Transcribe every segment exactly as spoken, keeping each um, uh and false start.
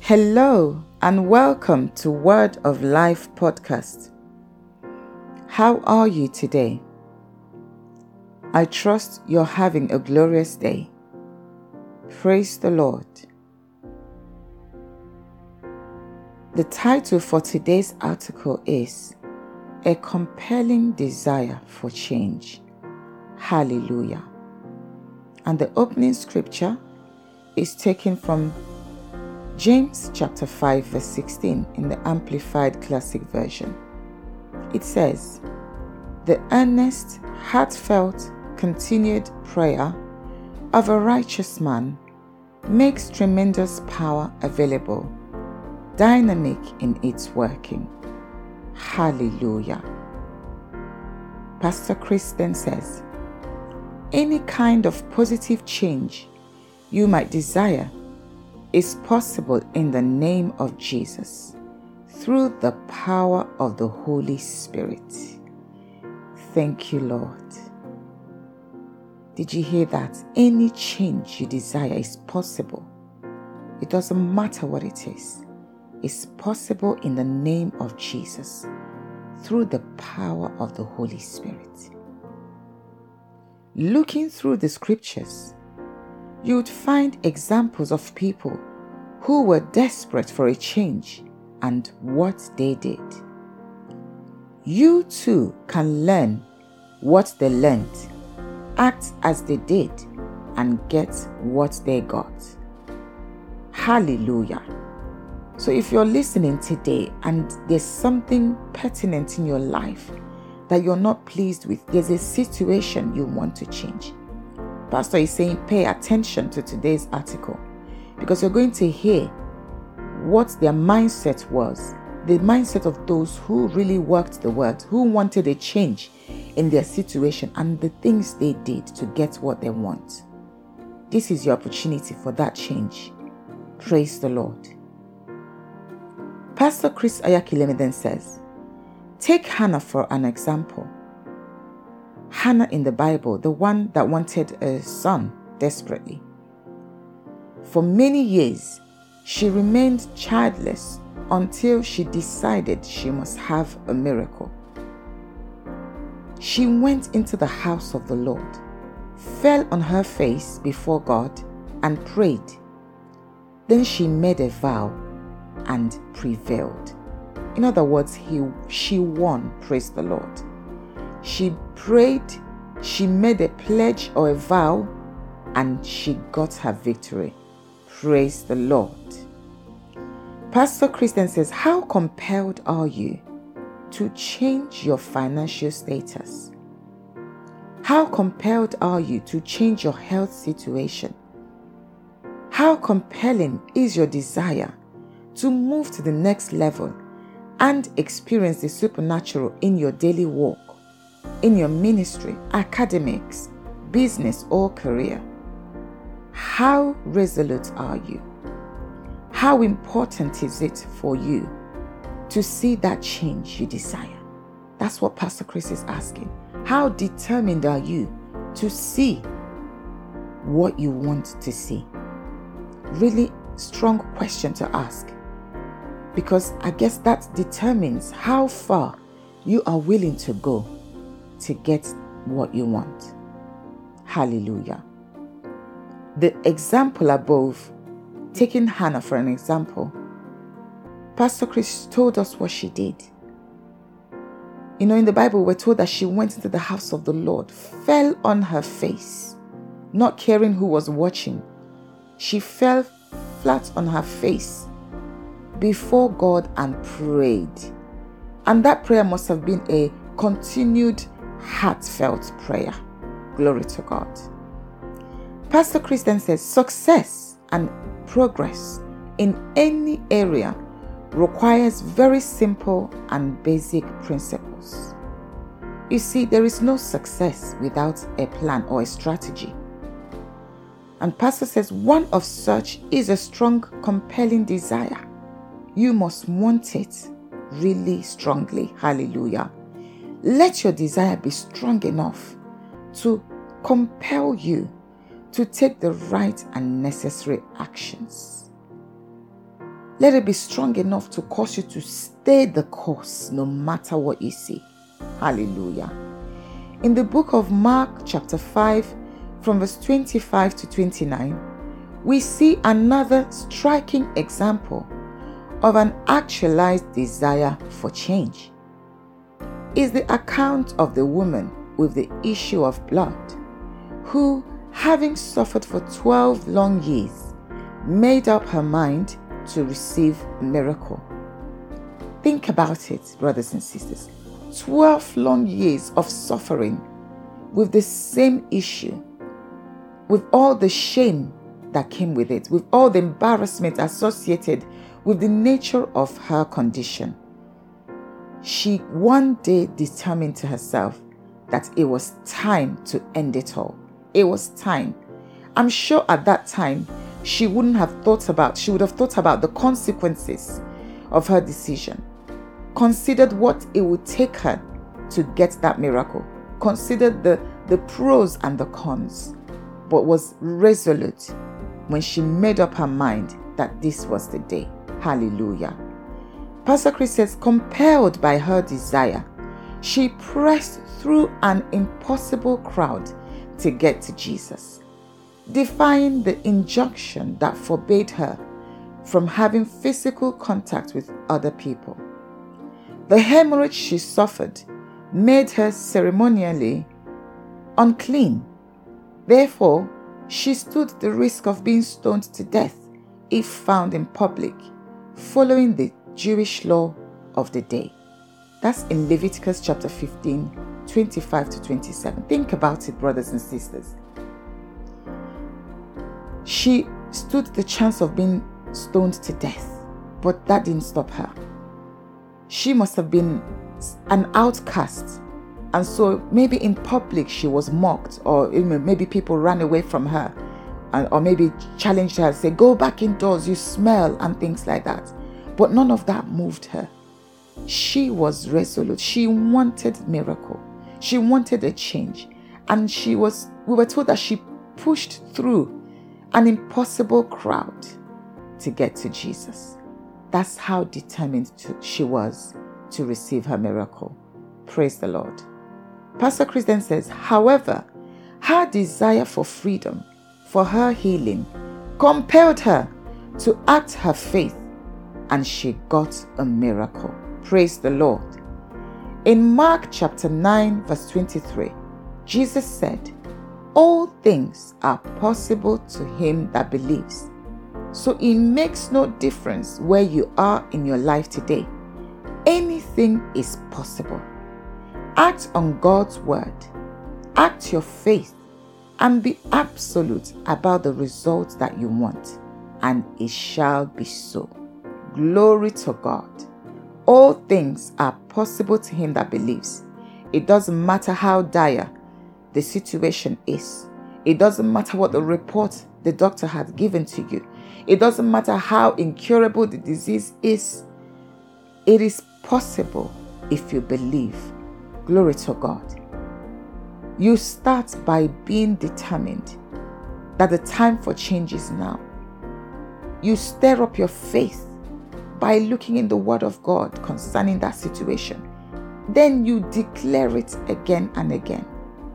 Hello and welcome to Word of Life podcast. How are you today? I trust you're having a glorious day. Praise the Lord. The title for today's article is A Compelling Desire for Change. Hallelujah. And the opening scripture is taken from James chapter five verse sixteen in the Amplified Classic Version. It says, "The earnest, heartfelt, continued prayer of a righteous man makes tremendous power available, dynamic in its working." Hallelujah. Pastor Chris then says, any kind of positive change you might desire is possible in the name of Jesus through the power of the Holy Spirit. Thank you, Lord. Did you hear that? Any change you desire is possible. It doesn't matter what it is. It's possible in the name of Jesus through the power of the Holy Spirit. Looking through the scriptures, you would find examples of people who were desperate for a change and what they did. You too can learn what they learned, act as they did, and get what they got. Hallelujah. So if you're listening today and there's something pertinent in your life that you're not pleased with, there's a situation you want to change, Pastor is saying pay attention to today's article, because you're going to hear what their mindset was, the mindset of those who really worked the word, who wanted a change in their situation, and the things they did to get what they want. This is your opportunity for that change. Praise the Lord. Pastor Chris Ayakileme then says, take Hannah for an example. Hannah in the Bible, the one that wanted a son desperately. For many years, she remained childless until she decided she must have a miracle. She went into the house of the Lord, fell on her face before God, and prayed. Then she made a vow and prevailed. In other words, he, she won. Praise the Lord. She prayed, she made a pledge or a vow, and she got her victory. Praise the Lord. Pastor Christian says, how compelled are you to change your financial status? How compelled are you to change your health situation? How compelling is your desire to move to the next level and experience the supernatural in your daily walk, in your ministry, academics, business, or career? How resolute are you? How important is it for you to see that change you desire? That's what Pastor Chris is asking. How determined are you to see what you want to see? Really strong question to ask, because I guess that determines how far you are willing to go to get what you want. Hallelujah. The example above, taking Hannah for an example, Pastor Chris told us what she did. You know, in the Bible, we're told that she went into the house of the Lord, fell on her face, not caring who was watching. She fell flat on her face before God and prayed. And that prayer must have been a continued, heartfelt prayer. Glory to God. Pastor Chris then says, success and progress in any area requires very simple and basic principles. You see, there is no success without a plan or a strategy. And Pastor says one of such is a strong, compelling desire. You must want it really strongly. Hallelujah. Let your desire be strong enough to compel you to take the right and necessary actions. Let it be strong enough to cause you to stay the course no matter what you see. Hallelujah. In the book of Mark chapter five, from verse twenty-five to twenty-nine, we see another striking example of an actualized desire for change. Is the account of the woman with the issue of blood, who, having suffered for twelve long years, made up her mind to receive a miracle. Think about it, brothers and sisters. twelve long years of suffering with the same issue, with all the shame that came with it, with all the embarrassment associated with the nature of her condition. She one day determined to herself that it was time to end it all. It was time. I'm sure at that time, she wouldn't have thought about, she would have thought about the consequences of her decision, considered what it would take her to get that miracle, considered the, the pros and the cons, but was resolute when she made up her mind that this was the day. Hallelujah. Pastor Chris says, compelled by her desire, she pressed through an impossible crowd to get to Jesus, defying the injunction that forbade her from having physical contact with other people. The hemorrhage she suffered made her ceremonially unclean. Therefore, she stood the risk of being stoned to death if found in public, following the Jewish law of the day. That's in Leviticus chapter fifteen, twenty-five to twenty-seven. Think about it, brothers and sisters. She stood the chance of being stoned to death, but that didn't stop her. She must have been an outcast, and so maybe in public she was mocked, or maybe people ran away from her, or maybe challenged her, say, go back indoors, you smell, and things like that. But none of that moved her. She was resolute. She wanted miracle. She wanted a change. And she was, we were told that she pushed through an impossible crowd to get to Jesus. That's how determined to, she was to receive her miracle. Praise the Lord. Pastor Chris then says, however, her desire for freedom, for her healing, compelled her to act her faith, and she got a miracle. Praise the Lord. In Mark chapter nine, verse twenty-three, Jesus said, all things are possible to him that believes. So it makes no difference where you are in your life today. Anything is possible. Act on God's word. Act your faith and be absolute about the results that you want, and it shall be so. Glory to God. All things are possible to him that believes. It doesn't matter how dire the situation is. It doesn't matter what the report the doctor has given to you. It doesn't matter how incurable the disease is. It is possible if you believe. Glory to God. You start by being determined that the time for change is now. You stir up your faith by looking in the Word of God concerning that situation. Then you declare it again and again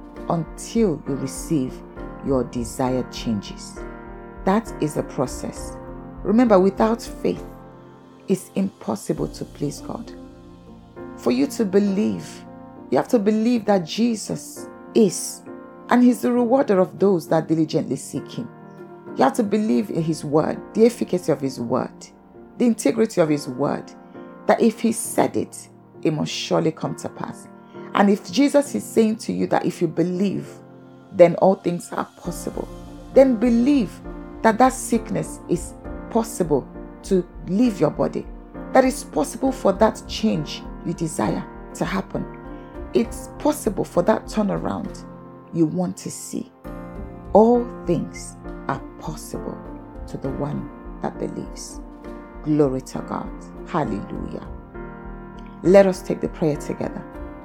until you receive your desired changes. That is a process. Remember, without faith, it's impossible to please God. For you to believe, you have to believe that Jesus is, and he's the rewarder of those that diligently seek him. You have to believe in his word, the efficacy of his word, the integrity of his word, that if he said it, it must surely come to pass. And if Jesus is saying to you that if you believe, then all things are possible, then believe that that sickness is possible to leave your body, that it's possible for that change you desire to happen. It's possible for that turnaround you want to see. All things are possible to the one that believes. Glory to God. Hallelujah. Let us take the prayer together.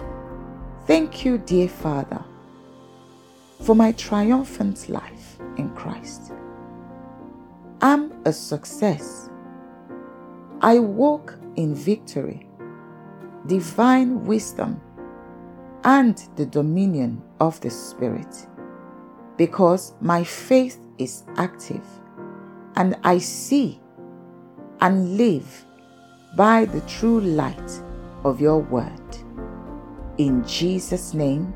Thank you, dear Father, for my triumphant life in Christ. I'm a success I walk in victory, divine wisdom, and the dominion of the Spirit, because my faith is active and I see and live by the true light of your word. In Jesus' name,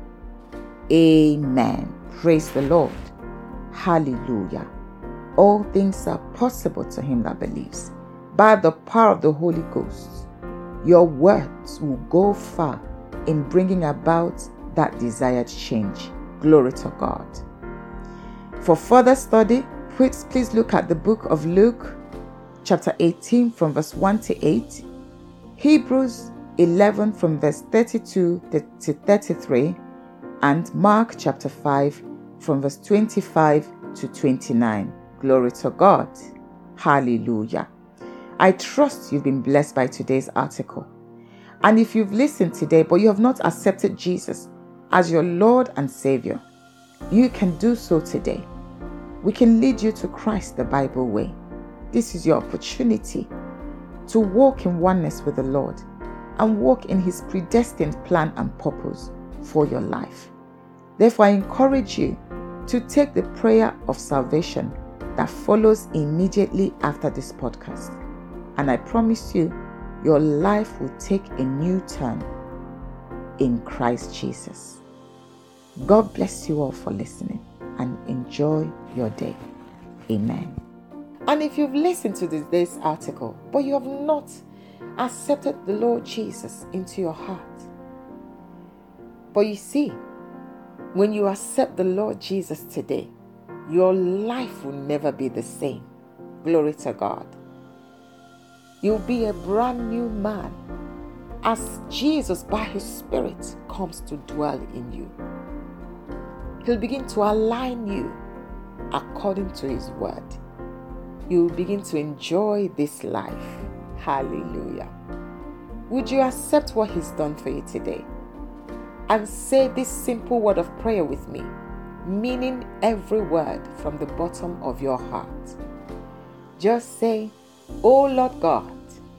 amen. Praise the Lord. Hallelujah. All things are possible to him that believes. By the power of the Holy Ghost, your words will go far in bringing about that desired change. Glory to God. For further study, please, please look at the book of Luke, chapter eighteen from verse one to eight, Hebrews eleven from verse thirty-two to thirty-three, and Mark chapter five from verse twenty-five to twenty-nine. Glory to God. Hallelujah. I trust you've been blessed by today's article. And if you've listened today but you have not accepted Jesus as your Lord and Savior, you can do so today. We can lead you to Christ the Bible way. This is your opportunity to walk in oneness with the Lord and walk in his predestined plan and purpose for your life. Therefore, I encourage you to take the prayer of salvation that follows immediately after this podcast. And I promise you, your life will take a new turn in Christ Jesus. God bless you all for listening and enjoy your day. Amen. And if you've listened to today's article, but you have not accepted the Lord Jesus into your heart, but you see, when you accept the Lord Jesus today, your life will never be the same. Glory to God. You'll be a brand new man as Jesus by his Spirit comes to dwell in you. He'll begin to align you according to his word. You'll begin to enjoy this life. Hallelujah. Would you accept what he's done for you today? And say this simple word of prayer with me, meaning every word from the bottom of your heart. Just say, "Oh Lord God,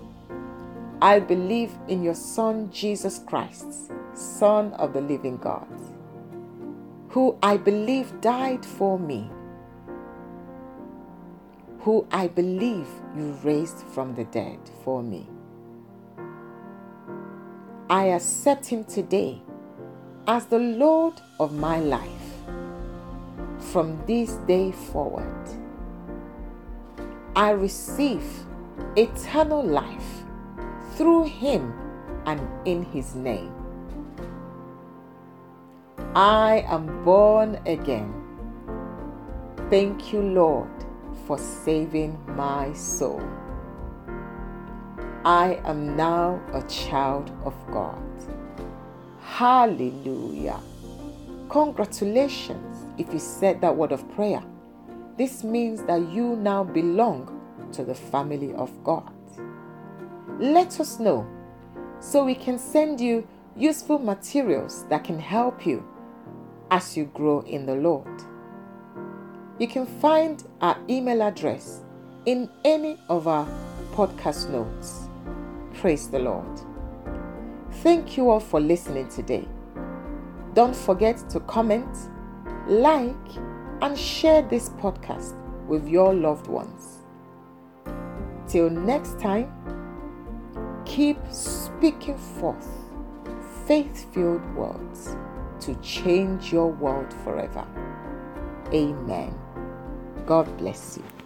I believe in your Son Jesus Christ, Son of the living God, who I believe died for me, who I believe you raised from the dead for me. I accept him today as the Lord of my life. From this day forward, I receive eternal life through him and in his name. I am born again. Thank you, Lord, for saving my soul. I am now a child of God." Hallelujah. Congratulations if you said that word of prayer. This means that you now belong to the family of God. Let us know so we can send you useful materials that can help you as you grow in the Lord. You can find our email address in any of our podcast notes. Praise the Lord. Thank you all for listening today. Don't forget to comment, like, and share this podcast with your loved ones. Till next time, keep speaking forth faith-filled words to change your world forever. Amen. God bless you.